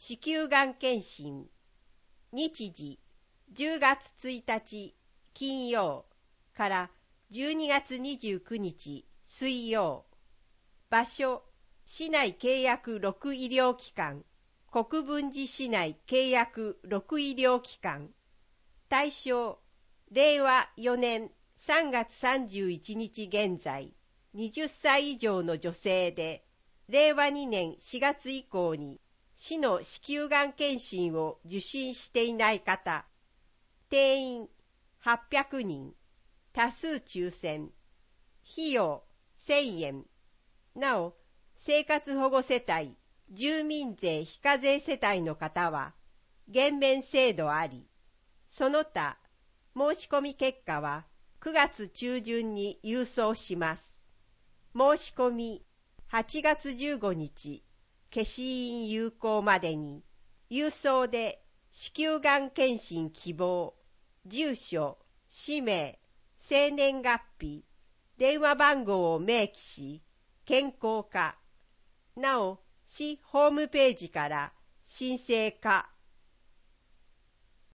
子宮がん検診。日時10月1日金曜から12月29日水曜。場所、市内契約6医療機関、国分寺市内契約6医療機関。対象、令和4年3月31日現在、20歳以上の女性で、令和2年4月以降に市の子宮がん検診を受診していない方。定員800人。多数抽選。費用1000円。なお、生活保護世帯、住民税非課税世帯の方は、減免制度あり。その他、申し込み結果は9月中旬に郵送します。申し込み8月15日、消印有効までに、郵送で子宮がん検診希望、住所、氏名、生年月日、電話番号を明記し、健康課。なお、市ホームページから申請か